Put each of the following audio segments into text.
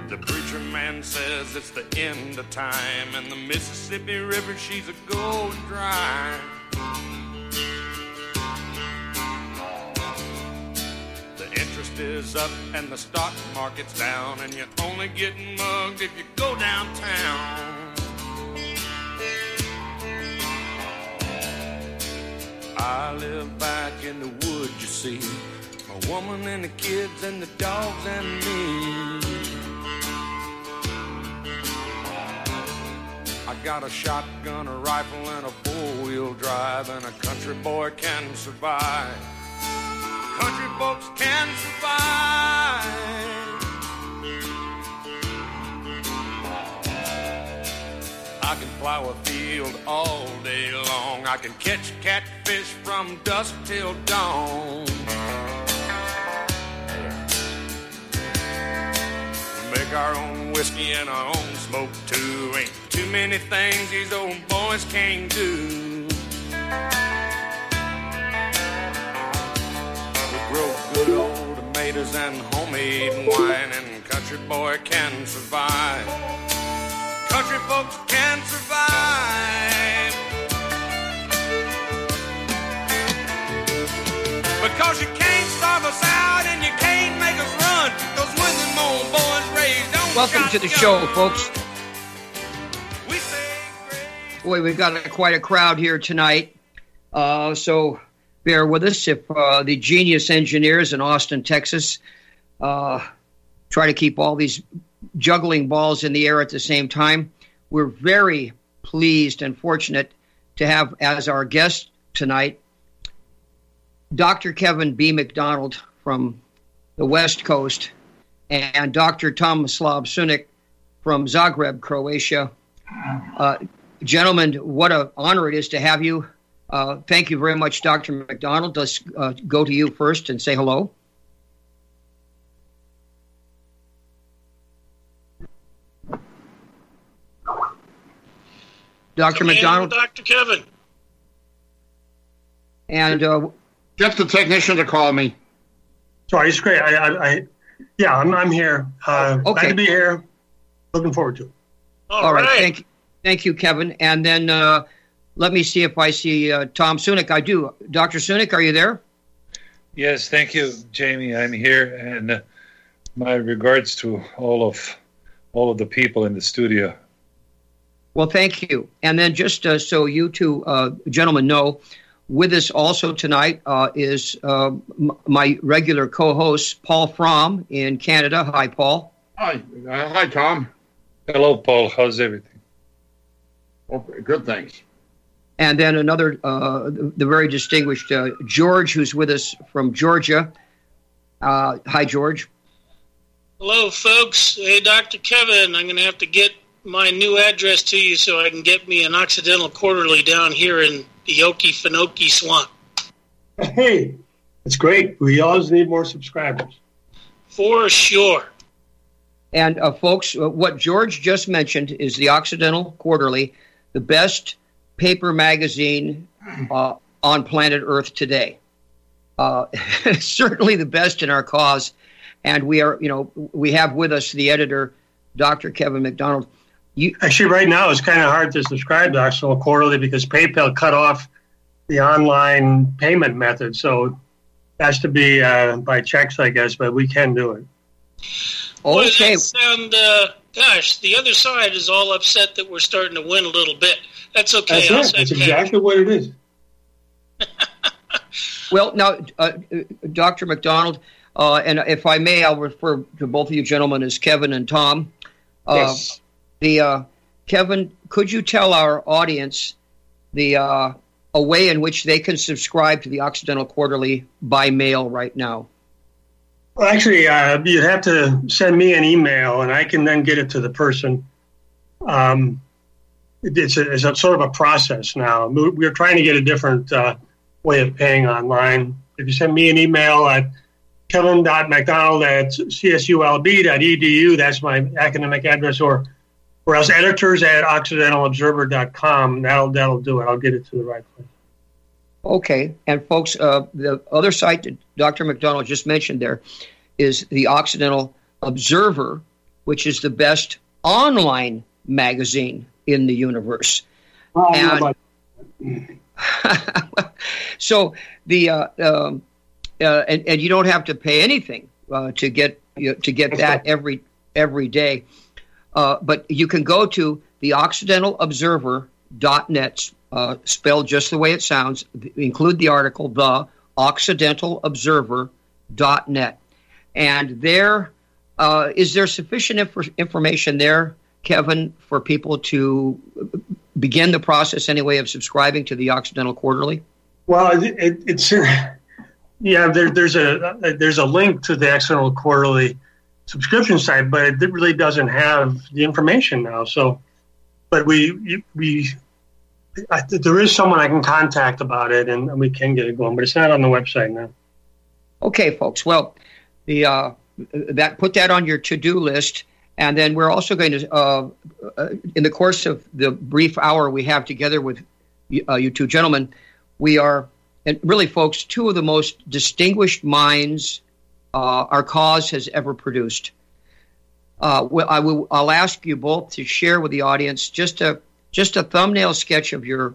The preacher man says it's the end of time, and the Mississippi River, she's a going dry. The interest is up and the stock market's down, and you're only getting mugged if you go downtown. I live back in the woods, you see, a woman and the kids and the dogs and me. I got a shotgun, a rifle, and a four-wheel drive, and a country boy can survive. Country folks can survive. I can plow a field all day long. I can catch catfish from dusk till dawn. Make our own whiskey and our own smoke too. Ain't too many things these old boys can't do. We grow good old tomatoes and homemade wine, and country boy can survive. Country folks can survive. Because you can't starve us out and you can't make us run. Those William old boys raised on Welcome to the show, folks. Boy, we've got quite a crowd here tonight. So bear with us if the genius engineers in Austin, Texas, try to keep all these juggling balls in the air at the same time. We're very pleased and fortunate to have as our guest tonight Dr. Kevin B. McDonald from the West Coast and Dr. Tomislav Sunic from Zagreb, Croatia. Gentlemen, what an honor it is to have you. Thank you very much, Dr. McDonald. Let's go to you first and say hello. Dr. McDonald. Dr. Kevin. And get the technician to call me. Sorry, it's great. I'm here. Okay. Glad to be here. Looking forward to it. All right. Thank you, Kevin. And then let me see if I see Tom Sunic. I do. Dr. Sunic, are you there? Yes, thank you, Jamie. I'm here, and my regards to all of the people in the studio. Well, thank you. And then just so you two gentlemen know, with us also tonight is my regular co-host, Paul Fromm in Canada. Hi, Paul. Hi. Hi, Tom. Hello, Paul. How's everything? Oh, good, thanks. And then another, the very distinguished George, who's with us from Georgia. Hi, George. Hello, folks. Hey, Dr. Kevin, I'm going to have to get my new address to you so I can get me an Occidental Quarterly down here in the Okefenokee Swamp. Hey, it's great. We always need more subscribers. For sure. And folks, what George just mentioned is the Occidental Quarterly, the best paper magazine on planet Earth today. Certainly the best in our cause. And we have with us the editor, Dr. Kevin McDonald. Actually, right now it's kind of hard to subscribe to Occidental Quarterly because PayPal cut off the online payment method. So it has to be by checks, I guess, but we can do it. Okay. Gosh, the other side is all upset that we're starting to win a little bit. That's okay. That's exactly what it is. Well, now, Dr. McDonald, and if I may, I'll refer to both of you gentlemen as Kevin and Tom. Yes. Kevin, could you tell our audience a way in which they can subscribe to the Occidental Quarterly by mail right now? Well, actually, you'd have to send me an email, and I can then get it to the person. It's a sort of a process now. We're trying to get a different way of paying online. If you send me an email at kevin.mcdonald@csulb.edu, that's my academic address, or else editors@occidentalobserver.com. That'll do it. I'll get it to the right place. Okay. And folks, the other site that Dr. McDonald just mentioned there is the Occidental Observer, which is the best online magazine in the universe. So and you don't have to pay anything to get that every day. But you can go to the OccidentalObserver.net, spelled just the way it sounds. Include the article, the OccidentalObserver.net, and there is there sufficient information there, Kevin, for people to begin the process anyway of subscribing to the Occidental Quarterly? Well, it's there's a link to the Occidental Quarterly subscription site, but it really doesn't have the information now. So, but there is someone I can contact about it, and we can get it going, but it's not on the website now. Okay, folks. Well, put that on your to-do list. And then we're also going to, in the course of the brief hour we have together with you two gentlemen, we are, and really, folks, two of the most distinguished minds our cause has ever produced. I'll ask you both to share with the audience just a thumbnail sketch of your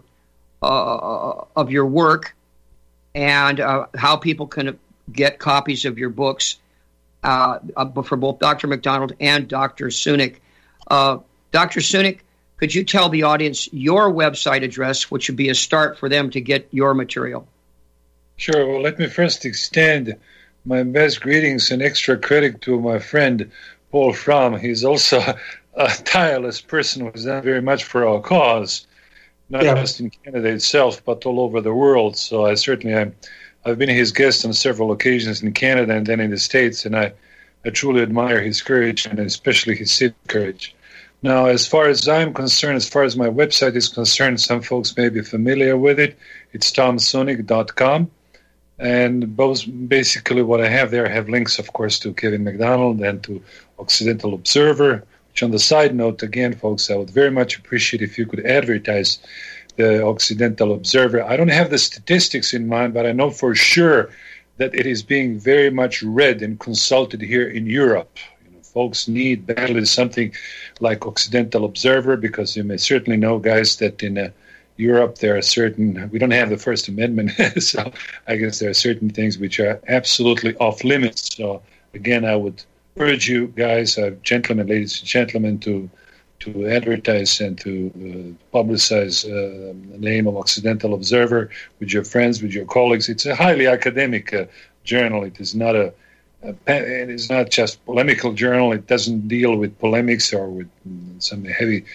work and how people can get copies of your books. For both Dr. McDonald and Dr. Sunic. Dr. Sunic, could you tell the audience your website address, which would be a start for them to get your material? Sure. Well, let me first extend my best greetings and extra credit to my friend, Paul Fromm. He's also a tireless person who's done very much for our cause, not just in Canada itself, but all over the world. So I've been his guest on several occasions in Canada and then in the States, and I truly admire his courage and especially his civic courage. Now, as far as I'm concerned, as far as my website is concerned, some folks may be familiar with it. It's tomsunic.com. And basically what I have there, I have links, of course, to Kevin McDonald and to Occidental Observer, which on the side note, again, folks, I would very much appreciate if you could advertise the Occidental Observer. I don't have the statistics in mind, but I know for sure that it is being very much read and consulted here in Europe. Folks need badly something like Occidental Observer, because you may certainly know, guys, that in Europe there are we don't have the First Amendment, so I guess there are certain things which are absolutely off limits. So again, I would urge you guys, gentlemen, ladies and gentlemen, to advertise and to publicize the name of Occidental Observer with your friends, with your colleagues. It's a highly academic journal. It is not it is not just polemical journal. It doesn't deal with polemics or with some heavy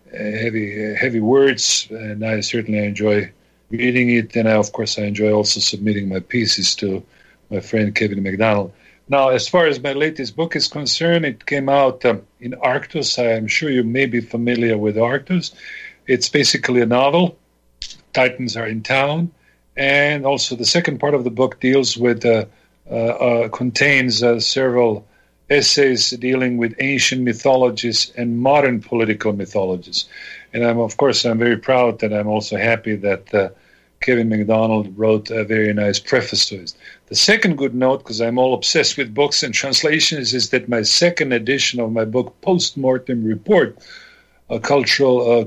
words. And I certainly enjoy reading it. And of course, I enjoy also submitting my pieces to my friend Kevin McDonald. Now, as far as my latest book is concerned, it came out in Arctos. I am sure you may be familiar with Arctos. It's basically a novel. Titans are in town. And also the second part of the book deals with, contains several essays dealing with ancient mythologies and modern political mythologies. And I'm very proud that I'm also happy that Kevin McDonald wrote a very nice preface to it. The second good note, because I'm all obsessed with books and translations, is that my second edition of my book, Postmortem Report, cultural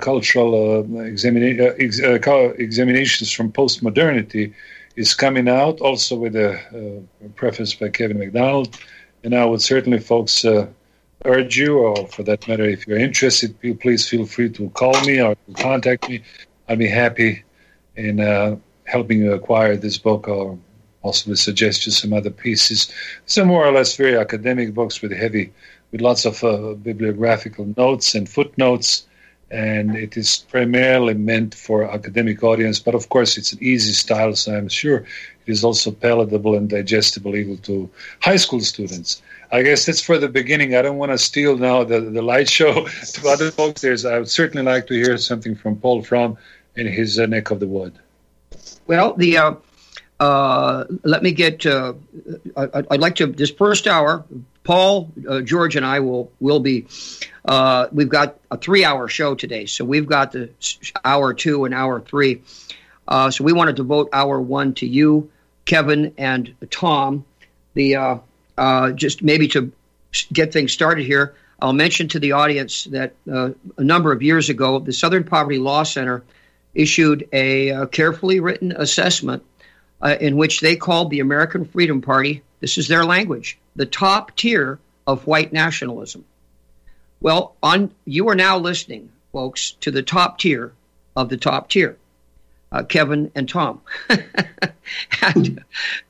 examinations from postmodernity, is coming out, also with a preface by Kevin McDonald. And I would certainly, folks, urge you, or for that matter, if you're interested, please feel free to call me or to contact me. I'll be happy in helping you acquire this book, or possibly suggest you some other pieces. Some more or less very academic books with lots of bibliographical notes and footnotes, and it is primarily meant for academic audience, but of course it's an easy style, so I'm sure it is also palatable and digestible even to high school students. I guess that's for the beginning. I don't want to steal now the light show to other folks. I would certainly like to hear something from Paul Fromm in his neck of the wood. Well, let me get. I'd like to this first hour. Paul, George, and I will be. We've got a 3-hour show today, so we've got the hour 2 and hour 3. So we want to devote hour 1 to you, Kevin, and Tom. Just maybe to get things started here. I'll mention to the audience that a number of years ago, the Southern Poverty Law Center issued a carefully written assessment in which they called the American Freedom Party, this is their language, the top tier of white nationalism. Well, you are now listening, folks, to the top tier of the top tier, Kevin and Tom. And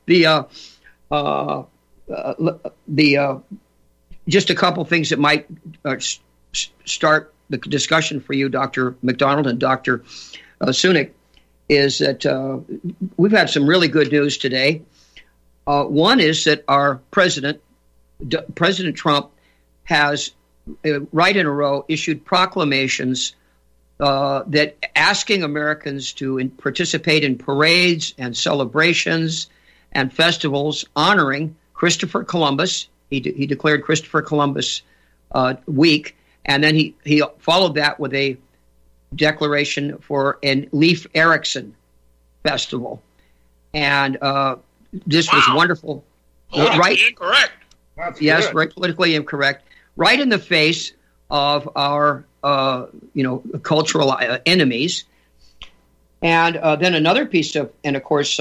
just a couple things that might start the discussion for you, Dr. McDonald and Dr. Sunic, is that we've had some really good news today. One is that our President Trump, has, right in a row, issued proclamations that asking Americans to participate in parades and celebrations and festivals honoring Christopher Columbus. He declared Christopher Columbus Week, and then he followed that with a declaration for a Leif Erikson festival. And this was wonderful. Right? Incorrect. Yes, good. Right, politically incorrect. Right in the face of our, cultural enemies. And then another piece of, and of course,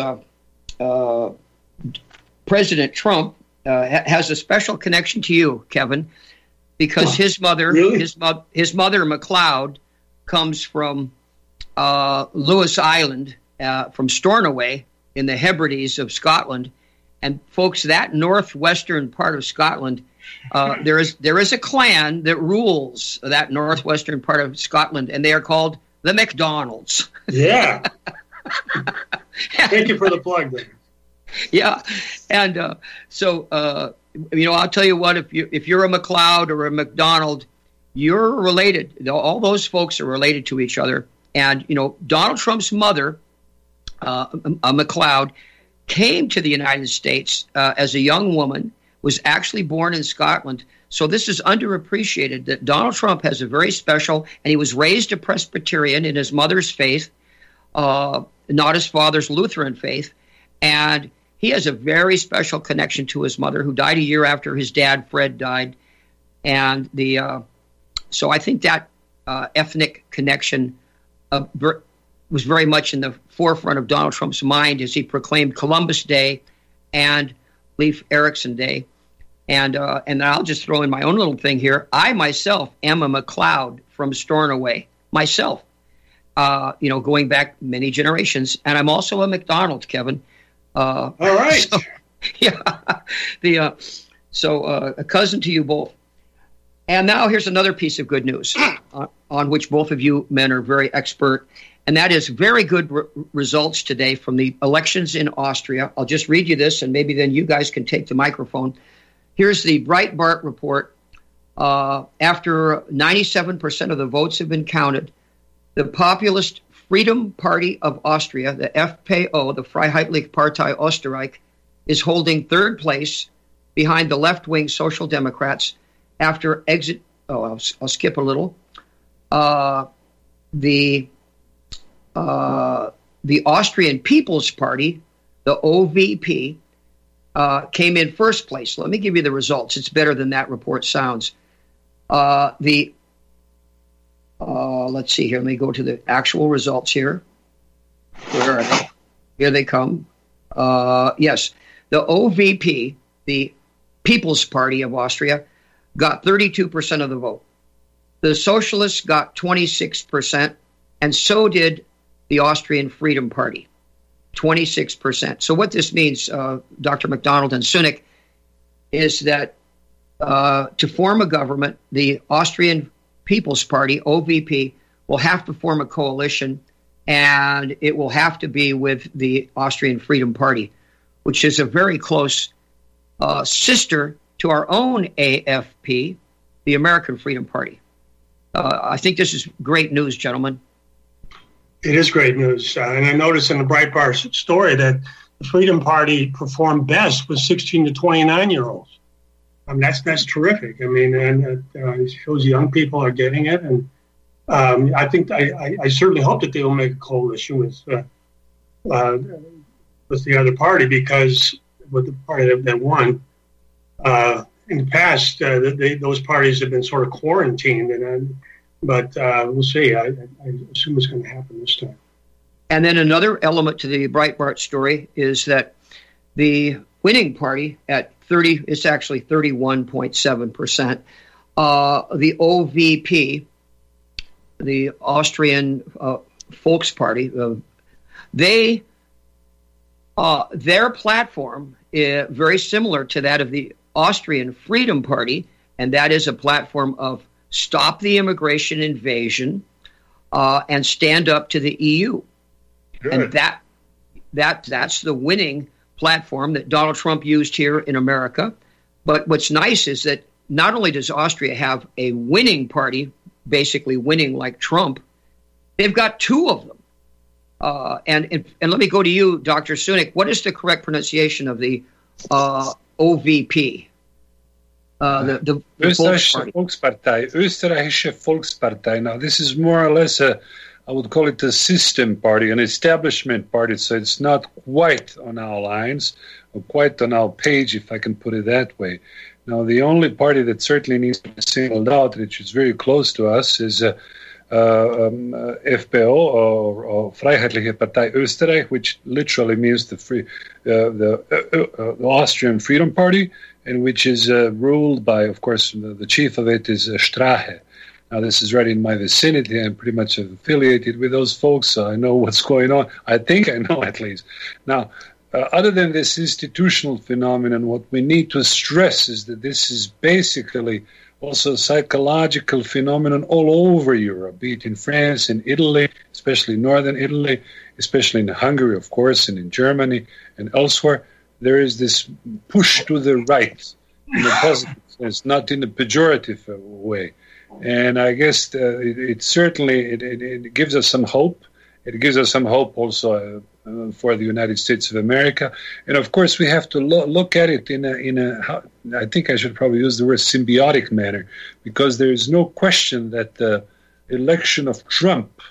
President Trump has a special connection to you, Kevin, because his mother, his mother McLeod, comes from Lewis Island, from Stornoway in the Hebrides of Scotland. And folks, that northwestern part of Scotland, there is a clan that rules that northwestern part of Scotland, and they are called the McDonalds. Yeah. Thank you for the plug there. Yeah, and I'll tell you what, if you're a McLeod or a McDonald, you're related. All those folks are related to each other. And Donald Trump's mother, a McLeod, came to the United States as a young woman, was actually born in Scotland. So this is underappreciated that Donald Trump has a very special, and he was raised a Presbyterian in his mother's faith, not his father's Lutheran faith. And he has a very special connection to his mother, who died a year after his dad, Fred, died. And so I think that ethnic connection was very much in the forefront of Donald Trump's mind as he proclaimed Columbus Day and Leif Erikson Day. And I'll just throw in my own little thing here. I myself am a McLeod from Stornoway, myself, going back many generations. And I'm also a McDonald, Kevin. All right. So, yeah. A cousin to you both. And now here's another piece of good news on which both of you men are very expert. And that is very good results today from the elections in Austria. I'll just read you this, and maybe then you guys can take the microphone. Here's the Breitbart report. After 97% of the votes have been counted, the populist Freedom Party of Austria, the FPO, the Freiheitliche Partei Österreich, is holding third place behind the left-wing Social Democrats after exit. I'll skip a little. The Austrian People's Party, the OVP, came in first place. Let me give you the results. It's better than that report sounds. Let's see here. Let me go to the actual results here. Where are they? Here they come. Yes, the OVP, the People's Party of Austria, got 32% of the vote. The Socialists got 26%, and so did the Austrian Freedom Party, 26%. So what this means, Dr. McDonald and Sunic, is that to form a government, the Austrian People's Party, OVP, will have to form a coalition, and it will have to be with the Austrian Freedom Party, which is a very close sister to our own AFP, the American Freedom Party. I think this is great news, gentlemen. It is great news. And I noticed in the Breitbart story that the Freedom Party performed best with 16 to 29-year-olds. That's terrific. I mean, and it shows young people are getting it. And I think I certainly hope that they will make a coalition with the other party, because with the party that won. in the past, those parties have been sort of quarantined, but we'll see. I assume it's going to happen this time. And then another element to the Breitbart story is that the winning party at 30, it's actually 31.7%. The OVP, the Austrian Volksparty, their platform is very similar to that of the Austrian Freedom Party, and that is a platform of stop the immigration invasion and stand up to the EU. Good. And that's the winning platform that Donald Trump used here in America. But what's nice is that not only does Austria have a winning party, basically winning like Trump, they've got two of them. And let me go to you, Dr. Sunek. What is the correct pronunciation of the OVP? The Österreichische Volkspartei. Österreichische Volkspartei. Now, this is more or less I would call it a system party, an establishment party. So it's not quite on our lines or quite on our page, if I can put it that way. Now, the only party that certainly needs to be singled out, which is very close to us, is FPO or Freiheitliche Partei Österreich, which literally means the Austrian Freedom Party, and which is ruled by, of course, the chief of it is Strache. Now, this is right in my vicinity. I'm pretty much affiliated with those folks, so I know what's going on. I think I know, at least. Now, other than this institutional phenomenon, what we need to stress is that this is basically also a psychological phenomenon all over Europe, be it in France, in Italy, especially northern Italy, especially in Hungary, of course, and in Germany and elsewhere. There is this push to the right in a positive sense, not in a pejorative way. And I guess it certainly gives us some hope. It gives us some hope also for the United States of America. And of course, we have to look at it in a I think I should probably use the word symbiotic manner, because there is no question that the election of Trump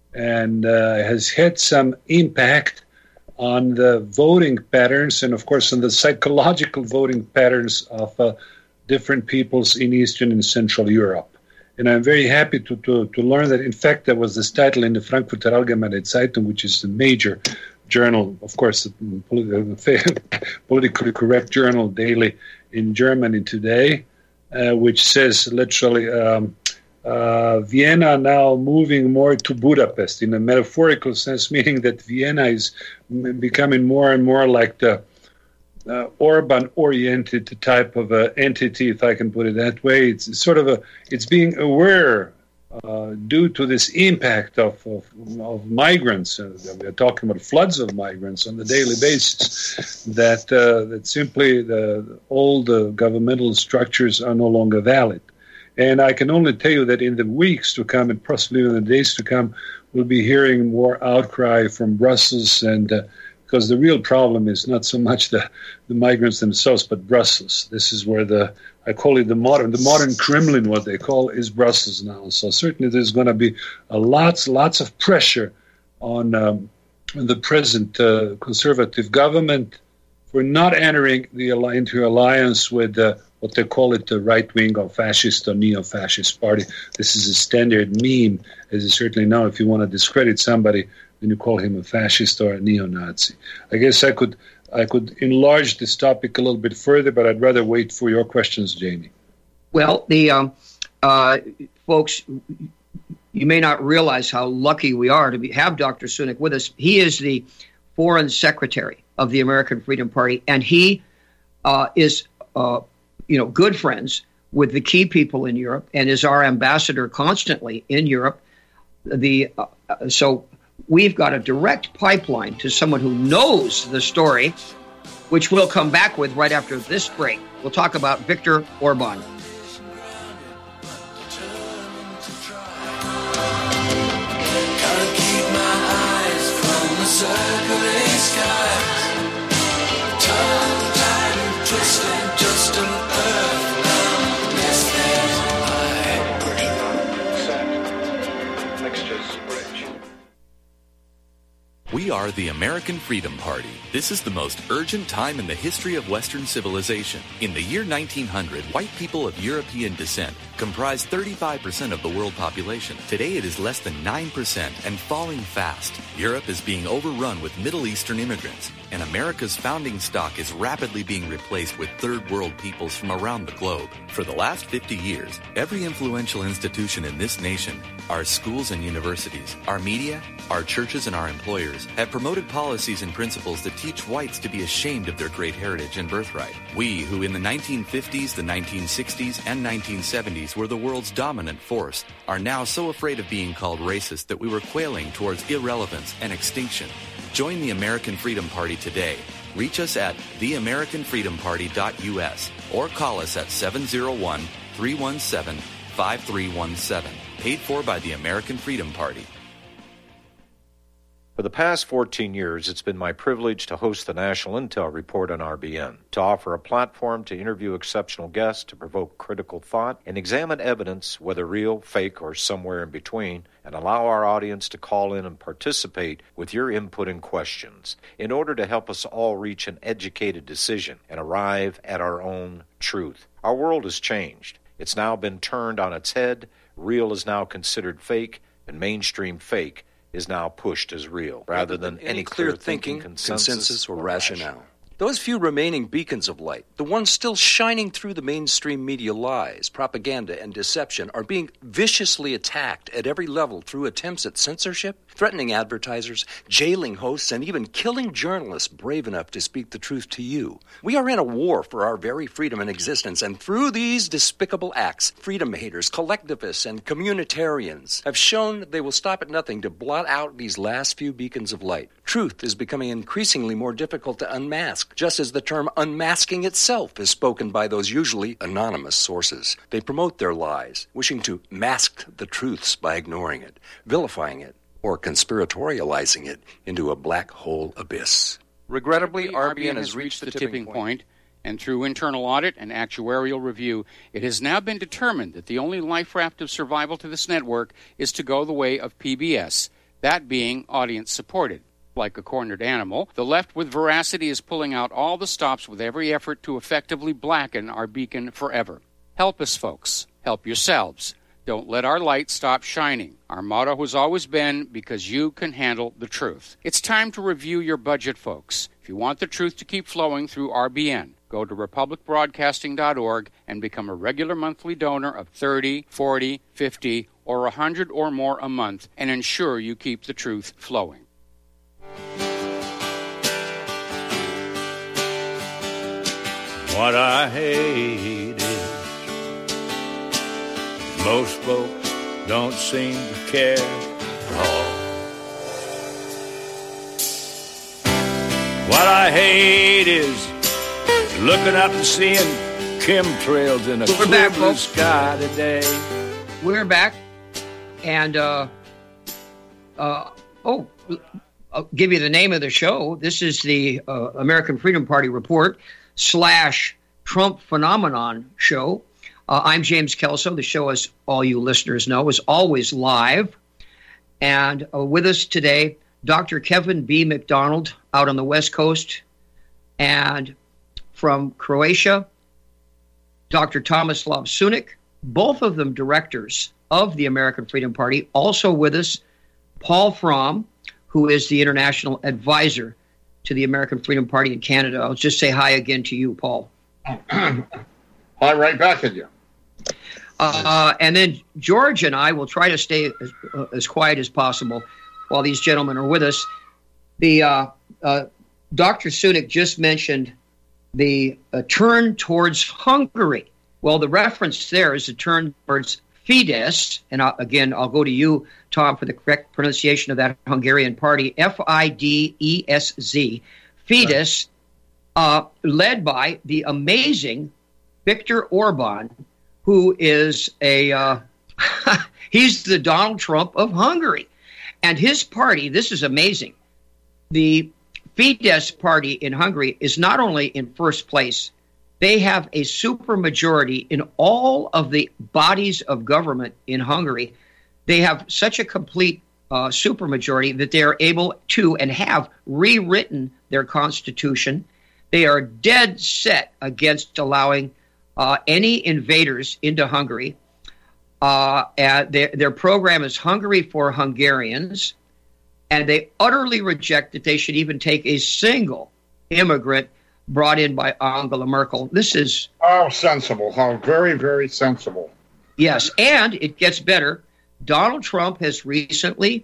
has had some impact on the voting patterns and, of course, on the psychological voting patterns of different peoples in Eastern and Central Europe. And I'm very happy to learn that, in fact, there was this title in the Frankfurter Allgemeine Zeitung, which is the major journal, of course, the politically correct journal daily in Germany today, which says literally Vienna now moving more to Budapest in a metaphorical sense, meaning that Vienna is becoming more and more like the Orban-oriented type of entity, if I can put it that way. It's sort of it's being aware due to this impact of migrants. We are talking about floods of migrants on a daily basis. That simply all the governmental structures are no longer valid. And I can only tell you that in the weeks to come, and possibly in the days to come, we'll be hearing more outcry from Brussels, and because the real problem is not so much the migrants themselves, but Brussels. This is where I call it the modern Kremlin, what they call, is Brussels now. So certainly there's going to be lots of pressure on the present conservative government for not entering into alliance with what they call it, the right-wing or fascist or neo-fascist party. This is a standard meme, as you certainly know. If you want to discredit somebody, then you call him a fascist or a neo-Nazi. I guess I could enlarge this topic a little bit further, but I'd rather wait for your questions, Jamie. Well, the folks, you may not realize how lucky we are to have Dr. Sunek with us. He is the Foreign Secretary of the American Freedom Party, and he is good friends with the key people in Europe and is our ambassador constantly in Europe. So we've got a direct pipeline to someone who knows the story, which we'll come back with right after this break. We'll talk about Viktor Orban. We are are the American Freedom Party. This is the most urgent time in the history of Western civilization. In the year 1900, white people of European descent comprised 35% of the world population. Today it is less than 9% and falling fast. Europe is being overrun with Middle Eastern immigrants, and America's founding stock is rapidly being replaced with third world peoples from around the globe. For the last 50 years, every influential institution in this nation, our schools and universities, our media, our churches and our employers have promoted policies and principles that teach whites to be ashamed of their great heritage and birthright. We, who in the 1950s, the 1960s, and 1970s were the world's dominant force, are now so afraid of being called racist that we were quailing towards irrelevance and extinction. Join the American Freedom Party today. Reach us at theamericanfreedomparty.us or call us at 701-317-5317. Paid for by the American Freedom Party. For the past 14 years, it's been my privilege to host the National Intel Report on RBN, to offer a platform to interview exceptional guests, to provoke critical thought, and examine evidence, whether real, fake, or somewhere in between, and allow our audience to call in and participate with your input and questions in order to help us all reach an educated decision and arrive at our own truth. Our world has changed. It's now been turned on its head. Real is now considered fake, and mainstream fake is now pushed as real, rather than any clear thinking, consensus, or rationale. Those few remaining beacons of light, the ones still shining through the mainstream media lies, propaganda, and deception, are being viciously attacked at every level through attempts at censorship, threatening advertisers, jailing hosts, and even killing journalists brave enough to speak the truth to you. We are in a war for our very freedom and existence, and through these despicable acts, freedom haters, collectivists, and communitarians have shown they will stop at nothing to blot out these last few beacons of light. Truth is becoming increasingly more difficult to unmask, just as the term unmasking itself is spoken by those usually anonymous sources. They promote their lies, wishing to mask the truths by ignoring it, vilifying it, or conspiratorializing it into a black hole abyss. Regrettably, RBN has reached the tipping point, and through internal audit and actuarial review, it has now been determined that the only life raft of survival to this network is to go the way of PBS, that being audience-supported. Like a cornered animal, the left with veracity is pulling out all the stops with every effort to effectively blacken our beacon forever. Help us, folks. Help yourselves. Don't let our light stop shining. Our motto has always been, because you can handle the truth. It's time to review your budget, folks. If you want the truth to keep flowing through RBN, go to republicbroadcasting.org and become a regular monthly donor of $30, $40, $50, or $100 or more a month and ensure you keep the truth flowing. What I hate is most folks don't seem to care at all. What I hate is looking up and seeing chemtrails in a clear blue sky today. We're back, and I'll give you the name of the show. This is the American Freedom Party Report / Trump Phenomenon Show. I'm James Kelso. The show, as all you listeners know, is always live. And with us today, Dr. Kevin B. McDonald out on the West Coast. And from Croatia, Dr. Tomislav Sunic, both of them directors of the American Freedom Party. Also with us, Paul Fromm, who is the international advisor to the American Freedom Party in Canada. I'll just say hi again to you, Paul. Hi, right back at you. And then George and I will try to stay as quiet as possible while these gentlemen are with us. The Dr. Sunic just mentioned the turn towards Hungary. Well, the reference there is a turn towards Fidesz, and I'll go to you, Tom, for the correct pronunciation of that Hungarian party, Fidesz, Fidesz, led by the amazing Viktor Orban, who is he's the Donald Trump of Hungary. And his party, this is amazing, the Fidesz party in Hungary is not only in first place, they have a supermajority in all of the bodies of government in Hungary. They have such a complete supermajority, that they are able to and have rewritten their constitution. They are dead set against allowing any invaders into Hungary. Their program is Hungary for Hungarians, and they utterly reject that they should even take a single immigrant brought in by Angela Merkel. This is... How sensible. How very, very sensible. Yes, and it gets better. Donald Trump has recently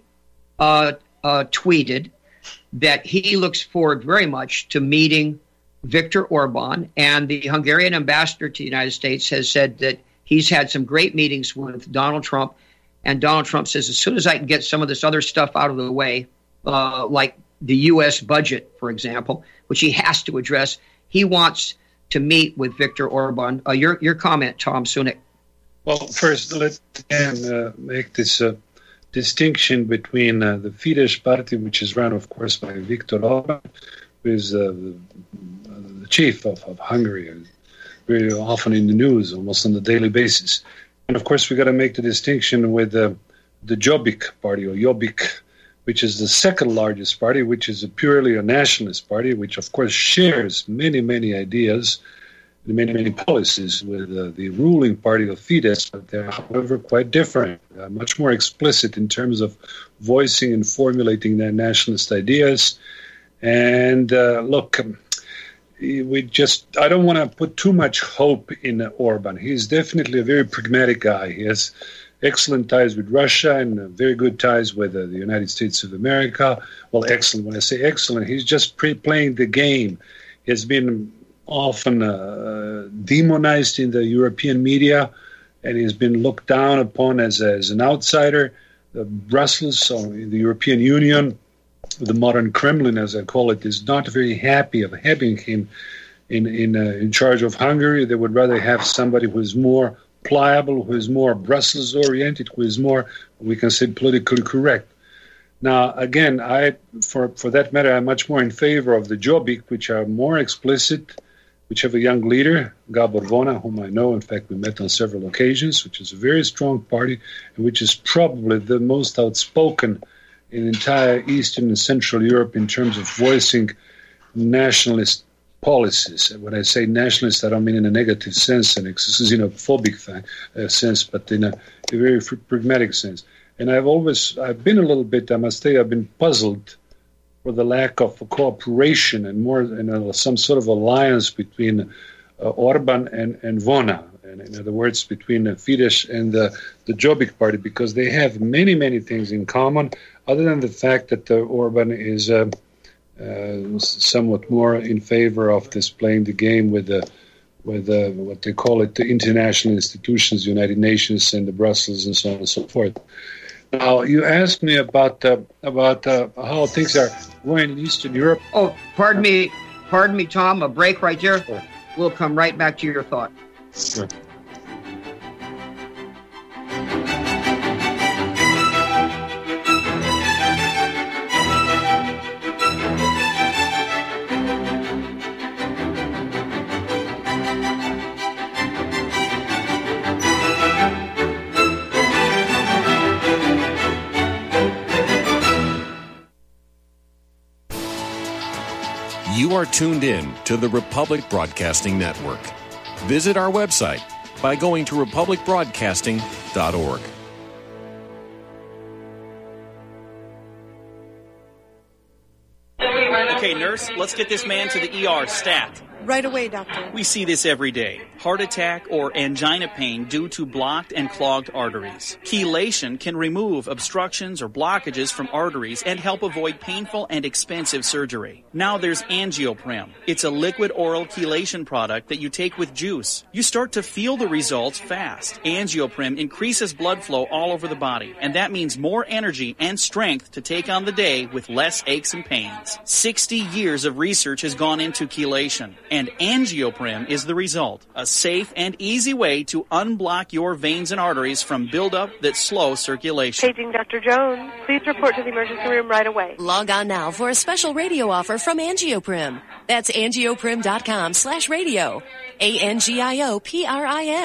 tweeted that he looks forward very much to meeting Viktor Orban, and the Hungarian ambassador to the United States has said that he's had some great meetings with Donald Trump, and Donald Trump says, as soon as I can get some of this other stuff out of the way, like the U.S. budget, for example, which he has to address, he wants to meet with Viktor Orban. Your comment, Tom Sunik. Well, first, let's make this distinction between the Fidesz party, which is run, of course, by Viktor Orban, who is the chief of Hungary, very often in the news, almost on a daily basis. And, of course, we got to make the distinction with the Jobbik party, or Jobbik, which is the second largest party, which is purely a nationalist party, which, of course, shares many, many ideas, many, many policies with the ruling party of Fidesz, but they're, however, quite different, much more explicit in terms of voicing and formulating their nationalist ideas. And look, I don't want to put too much hope in Orban. He's definitely a very pragmatic guy. He has excellent ties with Russia and very good ties with the United States of America. Well, excellent. When I say excellent, he's just playing the game. He has been often demonized in the European media, and he has been looked down upon as an outsider. Brussels, so the European Union, the modern Kremlin, as I call it, is not very happy of having him in charge of Hungary. They would rather have somebody who is more pliable, who is more Brussels-oriented, who is more, we can say, politically correct. Now, again, for that matter, I'm much more in favor of the Jobbik, which are more explicit, which have a young leader, Gábor Vona, whom I know. In fact, we met on several occasions, which is a very strong party, and which is probably the most outspoken in entire Eastern and Central Europe in terms of voicing nationalist policies. And when I say nationalist, I don't mean in a negative sense, and it's a xenophobic sense, but in a very pragmatic sense. And I've been a little bit, I must say, I've been puzzled for the lack of cooperation and more, some sort of alliance between Orban and Vona. And in other words, between Fidesz and the Jobbik party, because they have many, many things in common, other than the fact that Orban is somewhat more in favor of this playing the game with what they call it, the international institutions, the United Nations and the Brussels and so on and so forth. Now, you asked me about how things are going in Eastern Europe. Oh, pardon me, Tom. A break right there. Sure. We'll come right back to your thought. Sure. You are tuned in to the Republic Broadcasting Network. Visit our website by going to republicbroadcasting.org. Okay, nurse, let's get this man to the ER stat. Right away, doctor. We see this every day. Heart attack or angina pain due to blocked and clogged arteries. Chelation can remove obstructions or blockages from arteries and help avoid painful and expensive surgery. Now there's Angioprim. It's a liquid oral chelation product that you take with juice. You start to feel the results fast. Angioprim increases blood flow all over the body, and that means more energy and strength to take on the day with less aches and pains. 60 years of research has gone into chelation, and Angioprim is the result. A safe and easy way to unblock your veins and arteries from buildup that slow circulation. Paging Dr. Jones. Please report to the emergency room right away. Log on now for a special radio offer from Angioprim. That's angioprim.com/radio. ANGIOPRIM.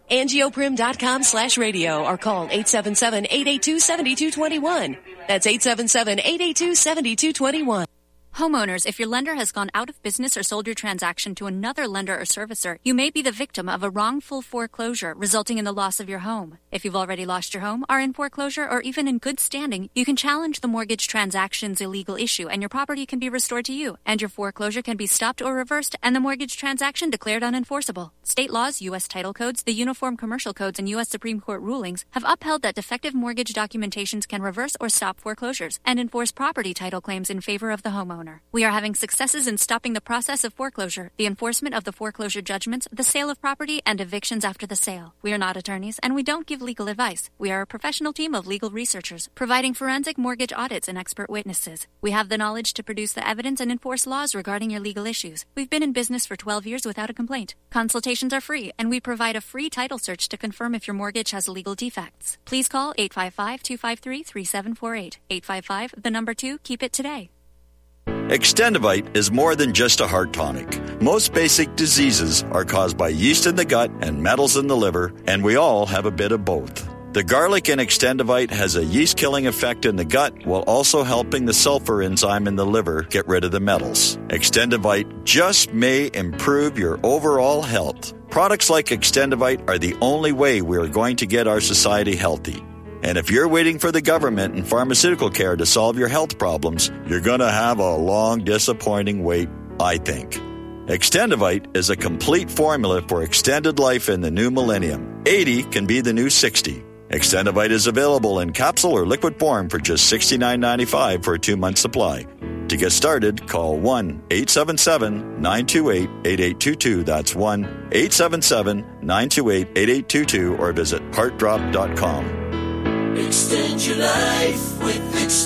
Angioprim.com/radio or call 877-882-7221. That's 877-882-7221. Homeowners, if your lender has gone out of business or sold your transaction to another lender or servicer, you may be the victim of a wrongful foreclosure resulting in the loss of your home. If you've already lost your home, are in foreclosure, or even in good standing, you can challenge the mortgage transaction's illegal issue and your property can be restored to you, and your foreclosure can be stopped or reversed and the mortgage transaction declared unenforceable. State laws, U.S. title codes, the Uniform Commercial Codes, and U.S. Supreme Court rulings have upheld that defective mortgage documentations can reverse or stop foreclosures and enforce property title claims in favor of the homeowner. We are having successes in stopping the process of foreclosure, the enforcement of the foreclosure judgments, the sale of property, and evictions after the sale. We are not attorneys, and we don't give legal advice. We are a professional team of legal researchers, providing forensic mortgage audits and expert witnesses. We have the knowledge to produce the evidence and enforce laws regarding your legal issues. We've been in business for 12 years without a complaint. Consultations are free, and we provide a free title search to confirm if your mortgage has legal defects. Please call 855-253-3748. 855, 2, keep it today. Extendivite is more than just a heart tonic. Most basic diseases are caused by yeast in the gut and metals in the liver, and we all have a bit of both. The garlic in Extendivite has a yeast-killing effect in the gut while also helping the sulfur enzyme in the liver get rid of the metals. Extendivite just may improve your overall health. Products like Extendivite are the only way we are going to get our society healthy. And if you're waiting for the government and pharmaceutical care to solve your health problems, you're going to have a long, disappointing wait, I think. Extendivite is a complete formula for extended life in the new millennium. 80 can be the new 60. Extendivite is available in capsule or liquid form for just $69.95 for a 2-month supply. To get started, call 1-877-928-8822. That's 1-877-928-8822 or visit heartdrop.com. Extend your life with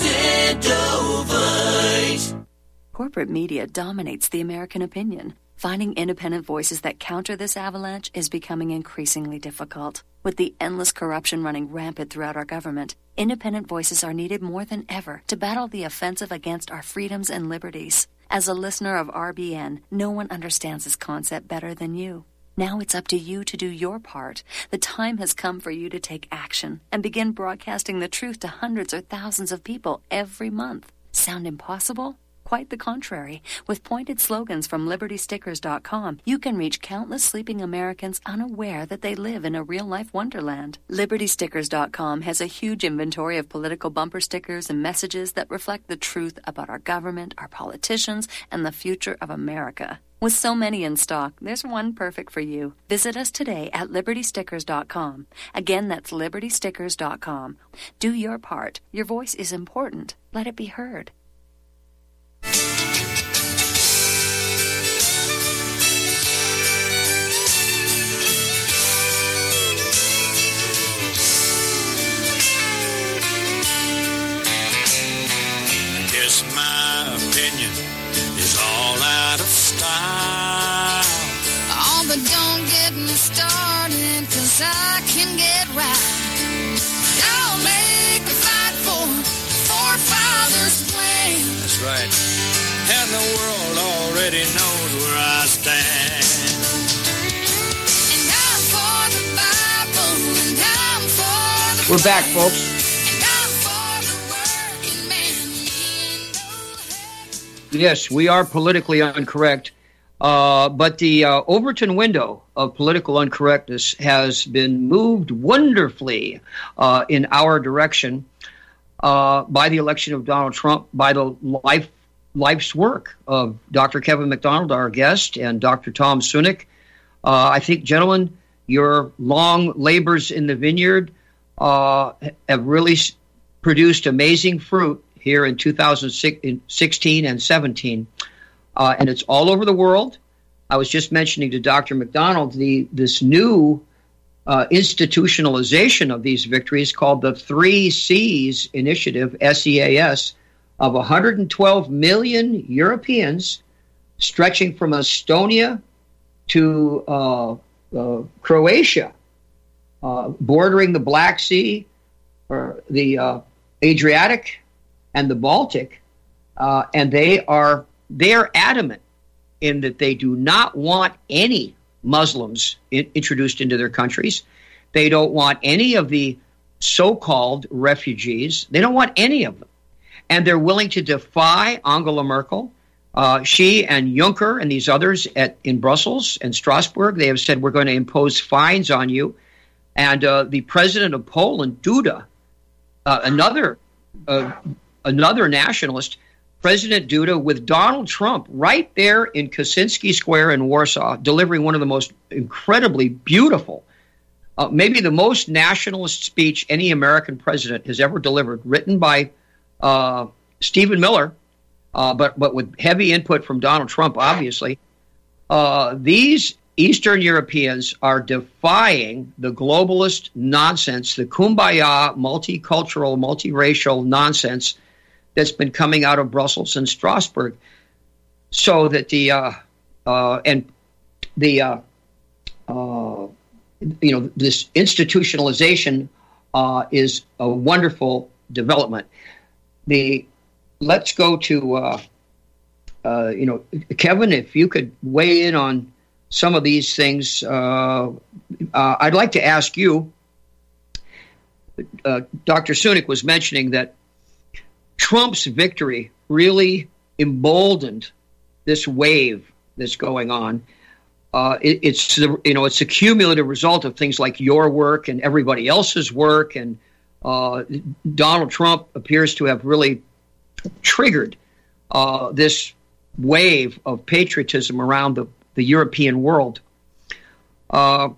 Extendovite. Corporate media dominates the American opinion. Finding independent voices that counter this avalanche is becoming increasingly difficult. With the endless corruption running rampant throughout our government, independent voices are needed more than ever to battle the offensive against our freedoms and liberties. As a listener of RBN, no one understands this concept better than you. Now it's up to you to do your part. The time has come for you to take action and begin broadcasting the truth to hundreds or thousands of people every month. Sound impossible? Quite the contrary. With pointed slogans from LibertyStickers.com, you can reach countless sleeping Americans unaware that they live in a real-life wonderland. LibertyStickers.com has a huge inventory of political bumper stickers and messages that reflect the truth about our government, our politicians, and the future of America. With so many in stock, there's one perfect for you. Visit us today at LibertyStickers.com. Again, that's LibertyStickers.com. Do your part. Your voice is important. Let it be heard. Guess my opinion is all out of style. Oh, but don't get me started, 'cause I can get right. I'll make a fight for forefathers' plan. That's right. And the world already knows where I stand. And I'm for the Bible, and I'm for the We're back, folks. Yes, we are politically incorrect, but the Overton window of political incorrectness has been moved wonderfully in our direction by the election of Donald Trump, by the life's work of Dr. Kevin McDonald, our guest, and Dr. Tom Sunic. I think, gentlemen, your long labors in the vineyard have really produced amazing fruit here in 2016 and 17, and it's all over the world. I was just mentioning to Dr. McDonald this new institutionalization of these victories called the 3 C's Initiative, SEAS, of 112 million Europeans stretching from Estonia to Croatia, bordering the Black Sea, or the Adriatic, and the Baltic, and they are adamant in that they do not want any Muslims introduced into their countries. They don't want any of the so-called refugees. They don't want any of them. And they're willing to defy Angela Merkel. She and Juncker and these others in Brussels and Strasbourg, they have said, we're going to impose fines on you. And the president of Poland, Duda, another nationalist, President Duda, with Donald Trump right there in Kaczynski Square in Warsaw, delivering one of the most incredibly beautiful, maybe the most nationalist speech any American president has ever delivered, written by Stephen Miller, but with heavy input from Donald Trump, obviously. These Eastern Europeans are defying the globalist nonsense, the kumbaya, multicultural, multiracial nonsense that's been coming out of Brussels and Strasbourg, so that this institutionalization is a wonderful development. Let's go to Kevin, if you could weigh in on some of these things. I'd like to ask you. Dr. Sunic was mentioning that Trump's victory really emboldened this wave that's going on. It's a cumulative result of things like your work and everybody else's work, and Donald Trump appears to have really triggered this wave of patriotism around the European world. I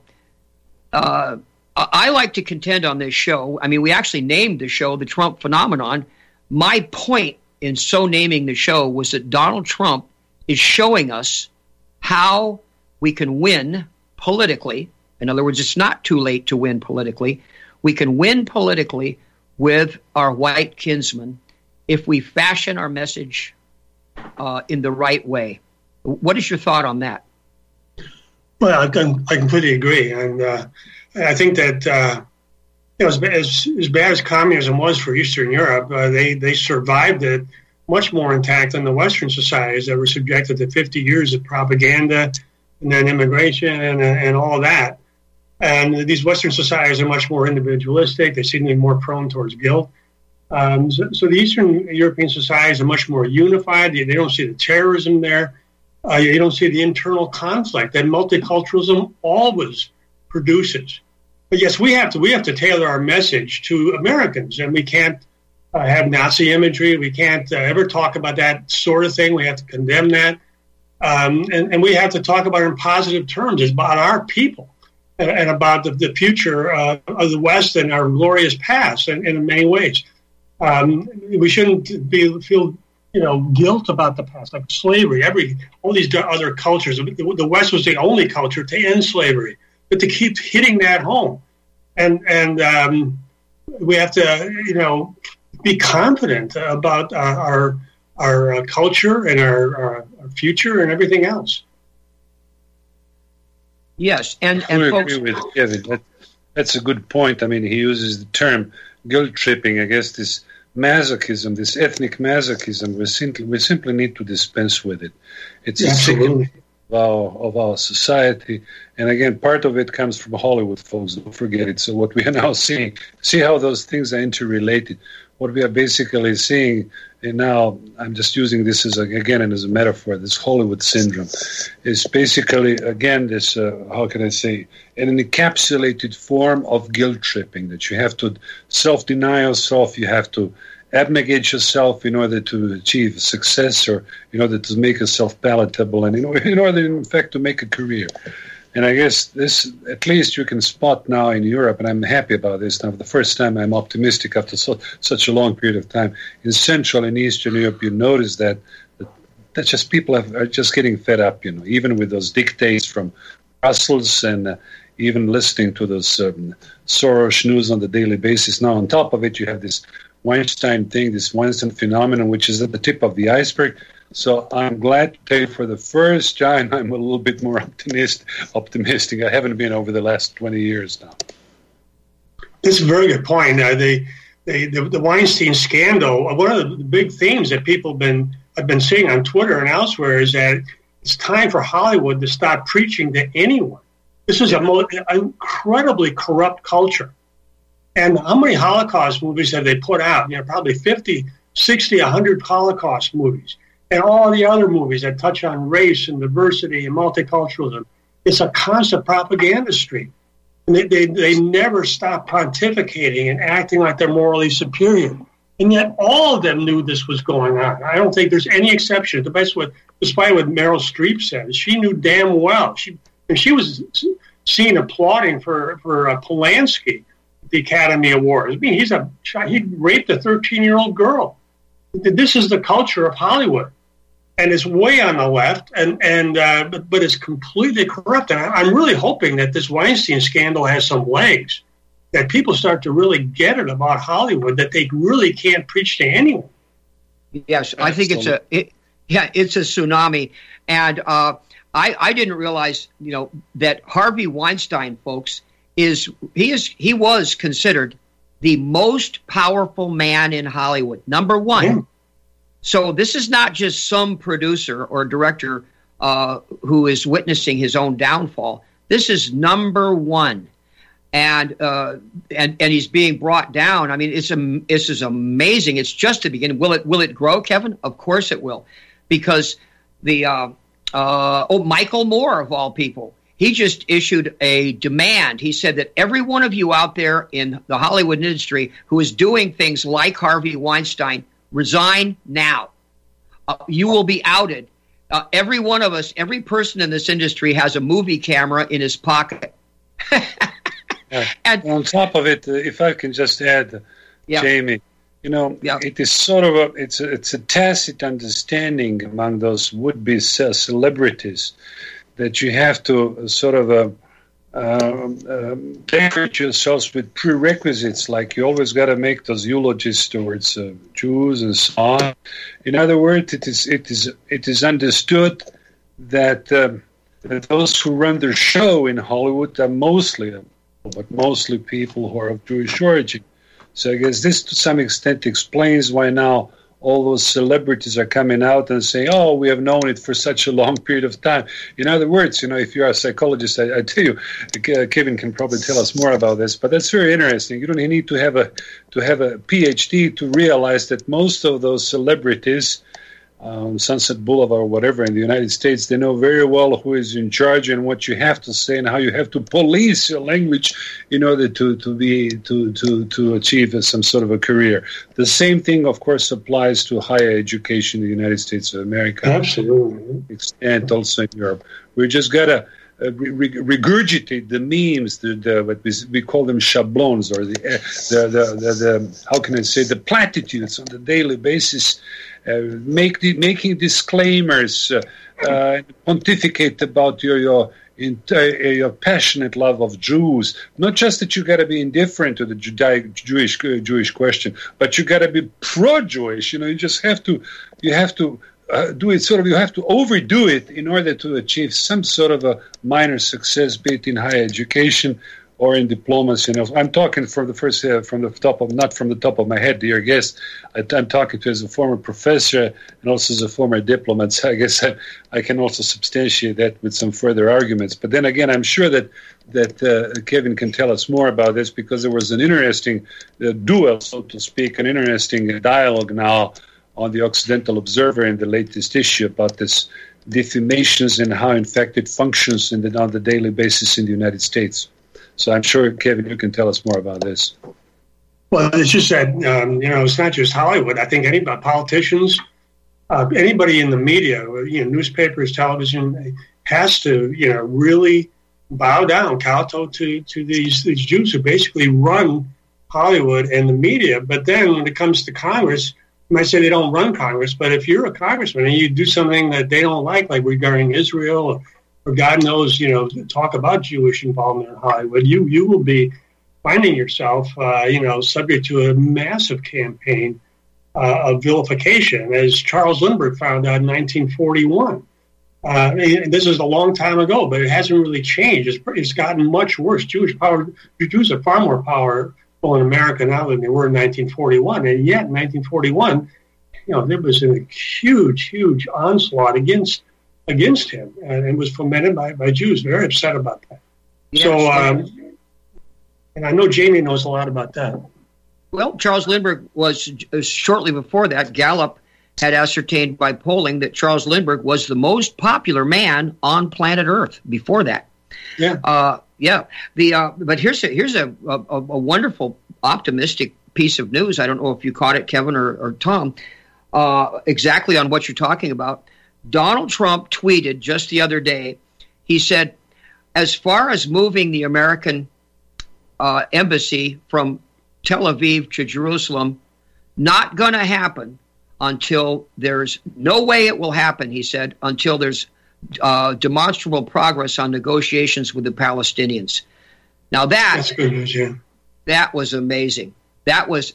like to contend on this show. I mean, we actually named the show The Trump Phenomenon. My point in so naming the show was that Donald Trump is showing us how we can win politically. In other words, it's not too late to win politically. We can win politically with our white kinsmen if we fashion our message in the right way. What is your thought on that? Well, I completely agree. And I think that as bad as communism was for Eastern Europe, they survived it much more intact than the Western societies that were subjected to 50 years of propaganda and then immigration and all that. And these Western societies are much more individualistic. They seem to be more prone towards guilt. So the Eastern European societies are much more unified. They don't see the terrorism there. You don't see the internal conflict that multiculturalism always produces. But yes, we have to tailor our message to Americans, and we can't have Nazi imagery. We can't ever talk about that sort of thing. We have to condemn that, and we have to talk about it in positive terms. It's about our people and about the future of the West and our glorious past, and in many ways. We shouldn't feel guilt about the past, like slavery. All these other cultures. The West was the only culture to end slavery, but to keep hitting that home, and we have to be confident about our culture and our future and everything else. Yes, and I folks, agree with Kevin. That's a good point. I mean, he uses the term guilt tripping. I guess this masochism, this ethnic masochism, we simply need to dispense with it. It's absolutely of our society, and again, part of it comes from Hollywood, folks. Don't forget it. So what we are now seeing, see how those things are interrelated. What we are basically seeing, and now I'm just using this as a metaphor, this Hollywood syndrome, is basically, again, this, how can I say, an encapsulated form of guilt tripping, that you have to self-deny yourself, you have to abnegate yourself in order to achieve success, or in order to make yourself palatable, and in order, in fact, to make a career. And I guess this, at least you can spot now in Europe, and I'm happy about this now. For the first time, I'm optimistic after such a long period of time. In Central and Eastern Europe, you notice that just people are just getting fed up, even with those dictates from Brussels, and even listening to those Soros news on the daily basis. Now, on top of it, you have this Weinstein thing, this Weinstein phenomenon, which is at the tip of the iceberg. So I'm glad to tell you, for the first time, I'm a little bit more optimistic. I haven't been over the last 20 years now. That's a very good point. The Weinstein scandal, one of the big themes that people have been seeing on Twitter and elsewhere, is that It's time for Hollywood to stop preaching to anyone. This is an incredibly corrupt culture. And how many Holocaust movies have they put out? Probably 50, 60, 100 Holocaust movies. And all the other movies that touch on race and diversity and multiculturalism. It's a constant propaganda stream. And they never stop pontificating and acting like they're morally superior. And yet all of them knew this was going on. I don't think there's any exception. Despite what Meryl Streep said, she knew damn well. She was seen applauding for Polanski at the Academy Awards. I mean, he raped a 13-year-old girl. This is the culture of Hollywood. And it's way on the left, but it's completely corrupt. And I'm really hoping that this Weinstein scandal has some legs, that people start to really get it about Hollywood, that they really can't preach to anyone. Yes, I think it's a tsunami. And I didn't realize, that Harvey Weinstein, folks, he was considered the most powerful man in Hollywood, number one. Yeah. So this is not just some producer or director who is witnessing his own downfall. This is number one, and he's being brought down. I mean, this is amazing. It's just the beginning. Will it grow, Kevin? Of course it will, because the Michael Moore of all people, he just issued a demand. He said that every one of you out there in the Hollywood industry who is doing things like Harvey Weinstein, resign now. You will be outed. Every one of us, every person in this industry has a movie camera in his pocket. And on top of it, if I can just add, Jamie, it is sort of it's a tacit understanding among those would-be celebrities that you have to sort of decorate yourselves with prerequisites, like you always got to make those eulogies towards Jews and so on. In other words, it is understood that those who run their show in Hollywood are mostly people who are of Jewish origin. So I guess this to some extent explains why now all those celebrities are coming out and saying, oh, we have known it for such a long period of time. In other words, if you're a psychologist, I tell you, Kevin can probably tell us more about this, but that's very interesting. You don't need to have a PhD to realize that most of those celebrities, Sunset Boulevard or whatever in the United States, they know very well who is in charge and what you have to say and how you have to police your language in order to achieve some sort of a career. The same thing, of course, applies to higher education in the United States of America. Absolutely. And also in Europe. We just got to regurgitate the memes, what we call them shablons, or the how can I say, the platitudes on the daily basis. Making disclaimers, pontificate about your passionate love of Jews. Not just that you got to be indifferent to the Jewish question, but you got to be pro-Jewish. You just have to do it sort of. You have to overdo it in order to achieve some sort of a minor success, be it in higher education or in diplomacy. I'm talking from not from the top of my head, dear guest. I'm talking to as a former professor and also as a former diplomat. So I guess I can also substantiate that with some further arguments. But then again, I'm sure that Kevin can tell us more about this, because there was an interesting duel, so to speak, an interesting dialogue now on the Occidental Observer in the latest issue about this defamations and how, in fact, it functions on the daily basis in the United States. So I'm sure, Kevin, you can tell us more about this. Well, it's just that, it's not just Hollywood. I think politicians, anybody in the media, newspapers, television, has to, really bow down, kowtow to these Jews who basically run Hollywood and the media. But then when it comes to Congress, you might say they don't run Congress, but if you're a congressman and you do something that they don't like regarding Israel or God knows, talk about Jewish involvement in Hollywood, you will be finding yourself, subject to a massive campaign of vilification, as Charles Lindbergh found out in 1941. This is a long time ago, but it hasn't really changed. It's gotten much worse. Jews are far more powerful in America now than they were in 1941. And yet, in 1941, there was a huge, huge onslaught against against him, and it was fomented by Jews. Very upset about that. Yeah, so, and I know Jamie knows a lot about that. Well, Charles Lindbergh was shortly before that. Gallup had ascertained by polling that Charles Lindbergh was the most popular man on planet Earth before that. Yeah. But here's a wonderful, optimistic piece of news. I don't know if you caught it, Kevin or Tom, exactly on what you're talking about. Donald Trump tweeted just the other day. He said, as far as moving the American embassy from Tel Aviv to Jerusalem, not going to happen until there's no way it will happen, he said, until there's demonstrable progress on negotiations with the Palestinians. Now that's good news, yeah. That was amazing. That was,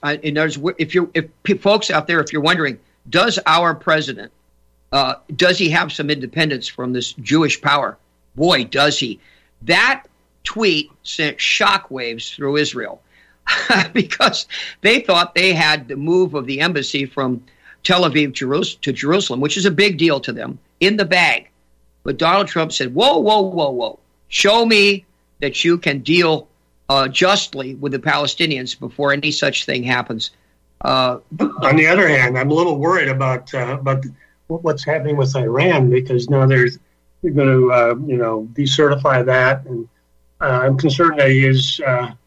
if folks out there, if you're wondering, does our president, does he have some independence from this Jewish power? Boy, does he. That tweet sent shockwaves through Israel because they thought they had the move of the embassy from Tel Aviv to Jerusalem, which is a big deal to them, in the bag. But Donald Trump said, whoa, whoa, whoa, whoa. Show me that you can deal justly with the Palestinians before any such thing happens. On the other hand, I'm a little worried about what's happening with Iran, because now they're going to decertify that, and I'm concerned that he is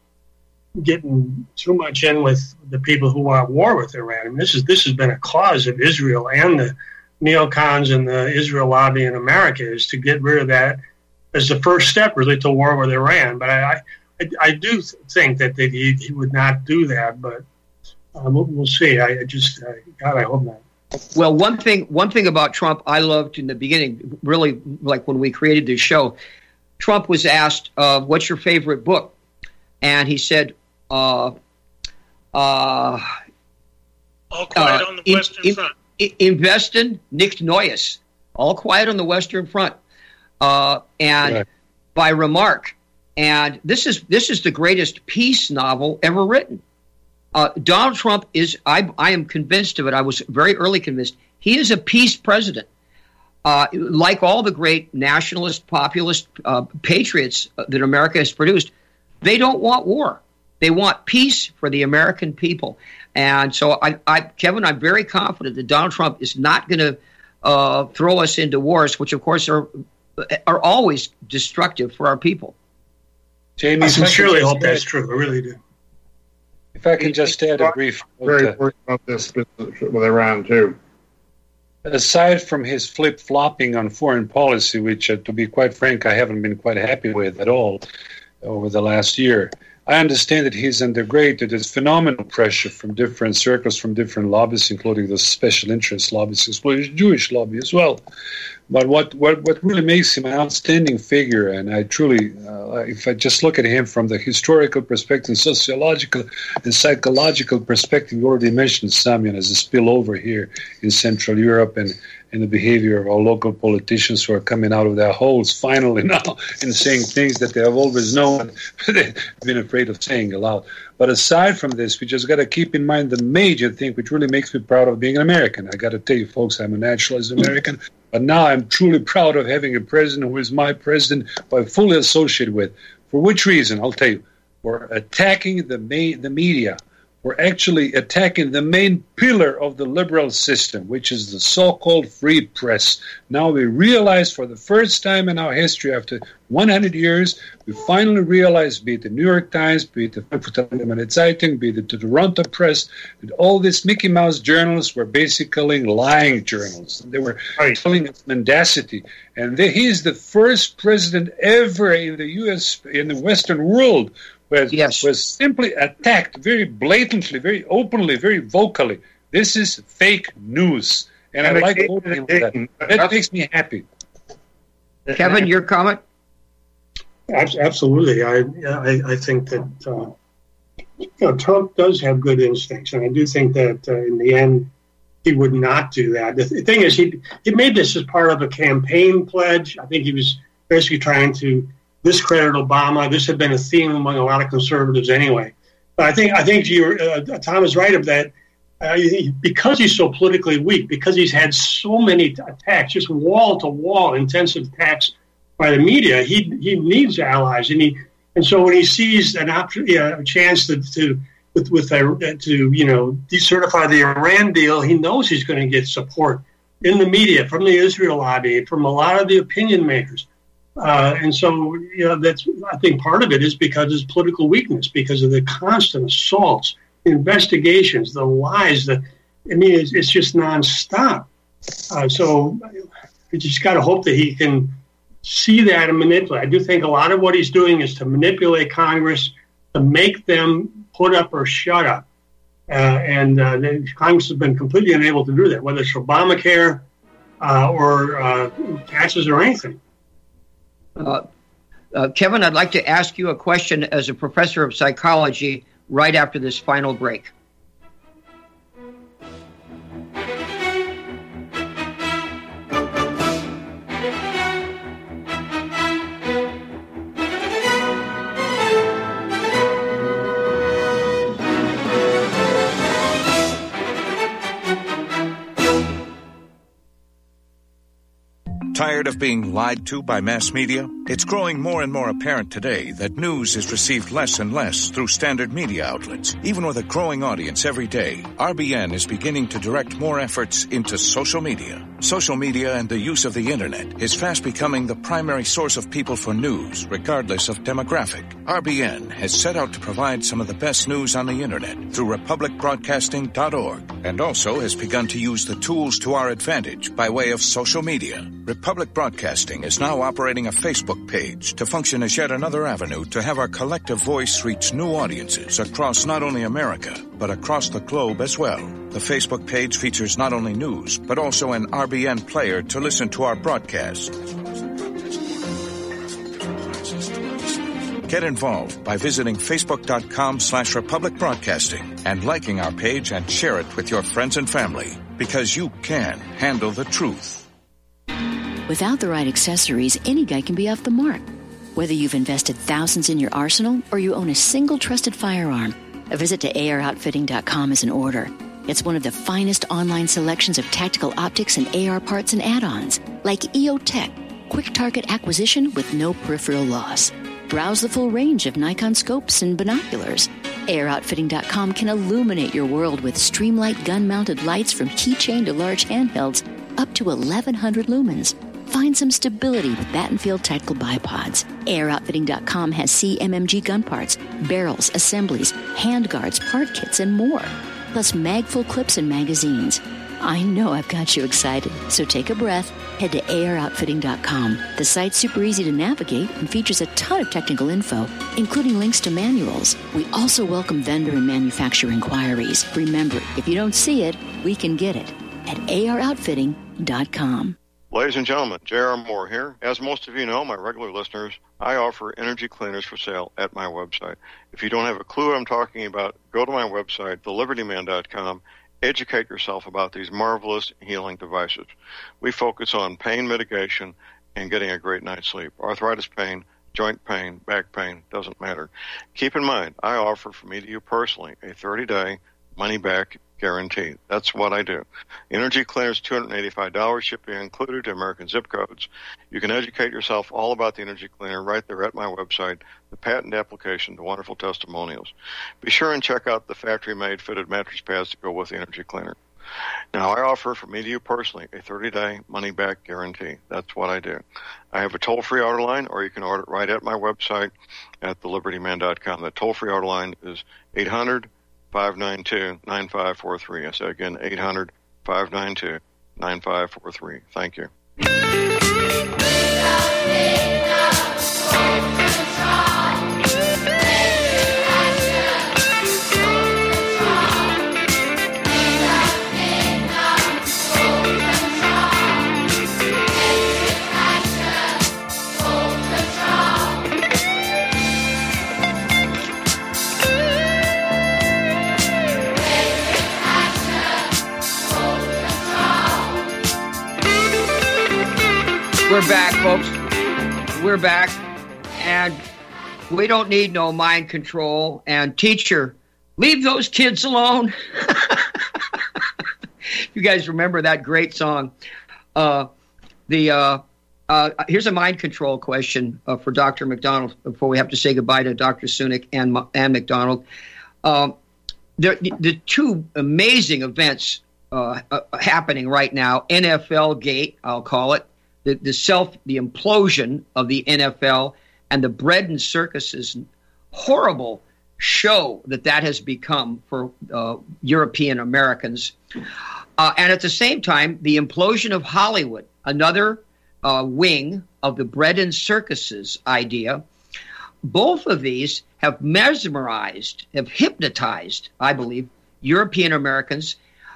getting too much in with the people who want war with Iran. I mean, this has been a cause of Israel and the neocons and the Israel lobby in America, is to get rid of that as the first step, really, to war with Iran. But I do think that he would not do that, but we'll see. God, I hope not. Well, one thing about Trump I loved in the beginning, really, like when we created this show, Trump was asked, what's your favorite book? And he said, All Quiet on the Western Front. Investin, Nick Noyes, All Quiet on the Western Front, and right. By Remark. And this is the greatest peace novel ever written. Donald Trump is, I am convinced of it. I was very early convinced. He is a peace president. Like all the great nationalist, populist patriots that America has produced, they don't want war. They want peace for the American people. And so, Kevin, I'm very confident that Donald Trump is not going to throw us into wars, which, of course, are always destructive for our people. Jamie, I sincerely hope that's true. I really do. If I can just add a brief... Very worried about this with Iran, too. Aside from his flip-flopping on foreign policy, which, to be quite frank, I haven't been quite happy with at all over the last year, I understand that he's under there's phenomenal pressure from different circles, from different lobbies, including the special interest lobbies, as well as Jewish lobby as well. But what really makes him an outstanding figure, and I truly, if I just look at him from the historical perspective, sociological and psychological perspective, you already mentioned Samian as a spillover here in Central Europe and the behavior of our local politicians who are coming out of their holes finally now and saying things that they have always known, but they've been afraid of saying aloud. But aside from this, we just got to keep in mind the major thing which really makes me proud of being an American. I got to tell you, folks, I'm a naturalized American, but now I'm truly proud of having a president who is my president, who I'm fully associated with. For which reason? I'll tell you. We're attacking the media. We're actually attacking the main pillar of the liberal system, which is the so-called free press. Now we realize for the first time in our history, after 100 years, we finally realized, be it the New York Times, be it the Frankfurter Allgemeine Zeitung, be it the Toronto Press, that all these Mickey Mouse journals were basically lying journals. They were telling us mendacity. And he is the first president ever in the U.S., in the Western world, was simply attacked very blatantly, very openly, very vocally. This is fake news. And I like quoting him with that. That makes me happy. Kevin, your comment? Absolutely. I think that Trump does have good instincts, and I do think that in the end he would not do that. The thing is, he made this as part of a campaign pledge. I think he was basically trying to discredit Obama. This had been a theme among a lot of conservatives anyway. But I think Tom is right of that. because he's so politically weak, because he's had so many attacks, just wall-to-wall intensive attacks by the media, he needs allies, and so when he sees an a chance to decertify the Iran deal, he knows he's going to get support in the media, from the Israel lobby, from a lot of the opinion makers. And so, that's, I think part of it is because of his political weakness, because of the constant assaults, investigations, the lies, it's just nonstop. So we just got to hope that he can see that and manipulate. I do think a lot of what he's doing is to manipulate Congress, to make them put up or shut up. And Congress has been completely unable to do that, whether it's Obamacare or taxes or anything. Kevin, I'd like to ask you a question as a professor of psychology right after this final break. Tired of being lied to by mass media? It's growing more and more apparent today that news is received less and less through standard media outlets. Even with a growing audience every day, RBN is beginning to direct more efforts into social media. Social media and the use of the internet is fast becoming the primary source of people for news, regardless of demographic. RBN has set out to provide some of the best news on the internet through republicbroadcasting.org, and also has begun to use the tools to our advantage by way of social media. Republic Broadcasting is now operating a Facebook page to function as yet another avenue to have our collective voice reach new audiences across not only America, but across the globe as well. The Facebook page features not only news, but also an RBN player to listen to our broadcasts. Get involved by visiting facebook.com/Republic Broadcasting and liking our page and share it with your friends and family, because you can handle the truth. Without the right accessories, any guy can be off the mark. Whether you've invested thousands in your arsenal or you own a single trusted firearm, a visit to AROutfitting.com is in order. It's one of the finest online selections of tactical optics and AR parts and add-ons, like EOTech, quick target acquisition with no peripheral loss. Browse the full range of Nikon scopes and binoculars. AROutfitting.com can illuminate your world with Streamlight gun-mounted lights from keychain to large handhelds up to 1,100 lumens. Find some stability with Battenfield tactical bipods. AirOutfitting.com has CMMG gun parts, barrels, assemblies, handguards, part kits, and more. Plus mag-full clips and magazines. I know I've got you excited, so take a breath. Head to AirOutfitting.com. The site's super easy to navigate and features a ton of technical info, including links to manuals. We also welcome vendor and manufacturer inquiries. Remember, if you don't see it, we can get it at AirOutfitting.com. Ladies and gentlemen, J.R. Moore here. As most of you know, my regular listeners, I offer energy cleaners for sale at my website. If you don't have a clue what I'm talking about, go to my website, thelibertyman.com. Educate yourself about these marvelous healing devices. We focus on pain mitigation and getting a great night's sleep. Arthritis pain, joint pain, back pain, doesn't matter. Keep in mind, I offer from me to you personally a 30-day money-back guarantee. That's what I do. Energy cleaners, $285, shipping included to American zip codes. You can educate yourself all about the energy cleaner right there at my website, the patent application, the wonderful testimonials. Be sure and check out the factory-made fitted mattress pads to go with the energy cleaner. Now, I offer from me to you personally a 30-day money-back guarantee. That's what I do. I have a toll-free order line, or you can order it right at my website at thelibertyman.com. The toll-free order line is 800-592-9543. I say again, 800-592-9543. Thank you. We're back, folks. We're back. And we don't need no mind control. And teacher, leave those kids alone. you guys remember that great song. Here's a mind control question for Dr. McDonald before we have to say goodbye to Dr. Sunic and McDonald. The two amazing events happening right now, NFL Gate, I'll call it, the implosion of the NFL and the bread and circuses horrible show that has become for European Americans. And at the same time, the implosion of Hollywood, another wing of the bread and circuses idea. Both of these have mesmerized, have hypnotized, I believe, European Americans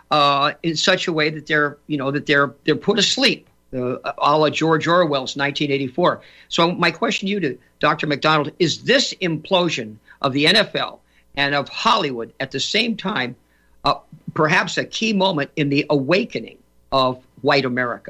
in such a way that they're put asleep, a la George Orwell's 1984. So my question to you, to Dr. McDonald, is this implosion of the NFL and of Hollywood at the same time perhaps a key moment in the awakening of white America?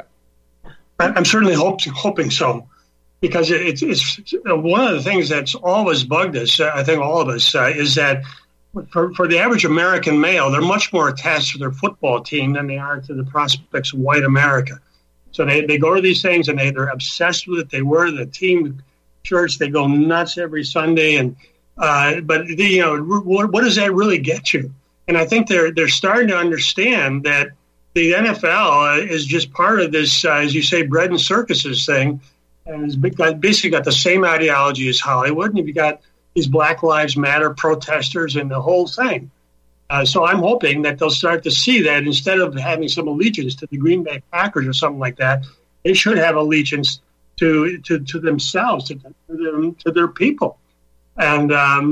I'm certainly hoping so, because it's one of the things that's always bugged us, I think all of us, is that for the average American male, they're much more attached to their football team than they are to the prospects of white America. So they go to these things and they're obsessed with it. They wear the team shirts. They go nuts every Sunday. And but what does that really get you? And I think they're starting to understand that the NFL is just part of this, as you say, bread and circuses thing, and it's basically got the same ideology as Hollywood. And you've got these Black Lives Matter protesters and the whole thing. So I'm hoping that they'll start to see that instead of having some allegiance to the Green Bay Packers or something like that, they should have allegiance to themselves, to their people, and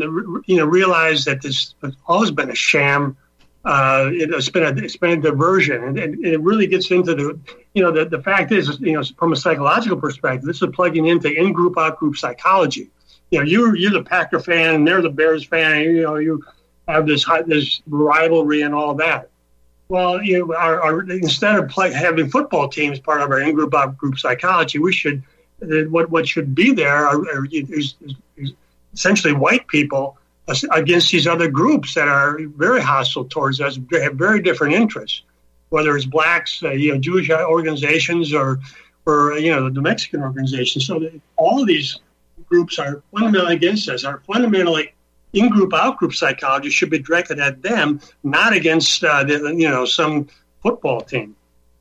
realize that this has always been a sham. It's been a diversion, and it really gets into the fact is, from a psychological perspective, this is plugging into in-group, out-group psychology. You're the Packer fan and they're the Bears fan. You have this rivalry and all that. Well, instead of having football teams part of our in-group, out-group psychology, we should what should be there is essentially white people against these other groups that are very hostile towards us, have very different interests, whether it's blacks, Jewish organizations, or the Mexican organizations. So all of these groups are fundamentally against us. Are fundamentally in-group, out-group psychology should be directed at them, not against some football team.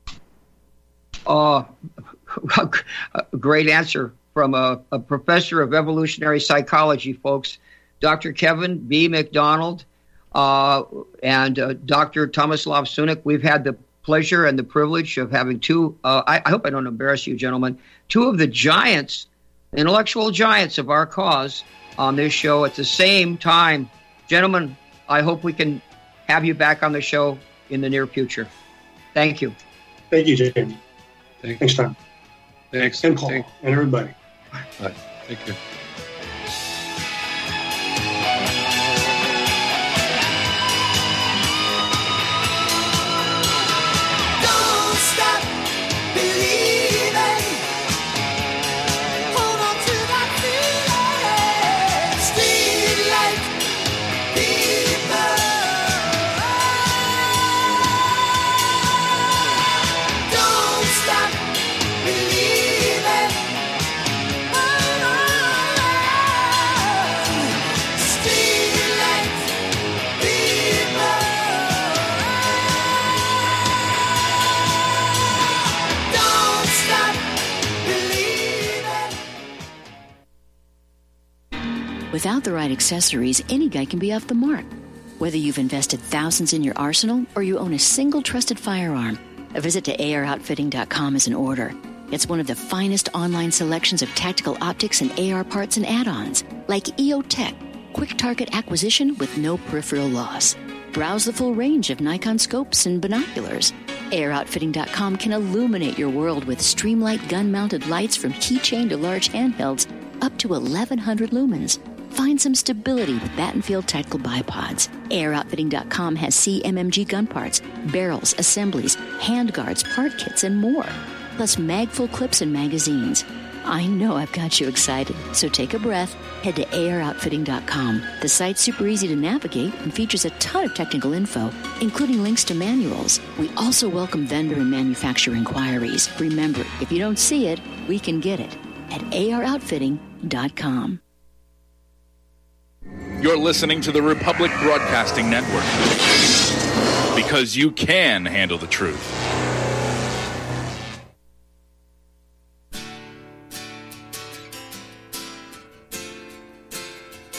A great answer from a professor of evolutionary psychology, folks. Dr. Kevin B. McDonald and Dr. Tomislav Sunic. We've had the pleasure and the privilege of having two, I hope I don't embarrass you, gentlemen, two of the giants, intellectual giants of our cause on this show at the same time. Gentlemen, I hope we can have you back on the show in the near future. Thank you. Thank you, Jamie. Thanks, Tom. Thanks. And Paul and everybody. Bye. Thank you. Without the right accessories, any guy can be off the mark. Whether you've invested thousands in your arsenal or you own a single trusted firearm, a visit to AROutfitting.com is in order. It's one of the finest online selections of tactical optics and AR parts and add-ons, like EOTech, quick target acquisition with no peripheral loss. Browse the full range of Nikon scopes and binoculars. AROutfitting.com can illuminate your world with Streamlight gun-mounted lights from keychain to large handhelds up to 1,100 lumens. Find some stability with Battenfield Tactical Bipods. AROutfitting.com has CMMG gun parts, barrels, assemblies, handguards, part kits, and more. Plus mag-full clips and magazines. I know I've got you excited, so take a breath. Head to AROutfitting.com. The site's super easy to navigate and features a ton of technical info, including links to manuals. We also welcome vendor and manufacturer inquiries. Remember, if you don't see it, we can get it at AROutfitting.com. You're listening to the Republic Broadcasting Network, because you can handle the truth.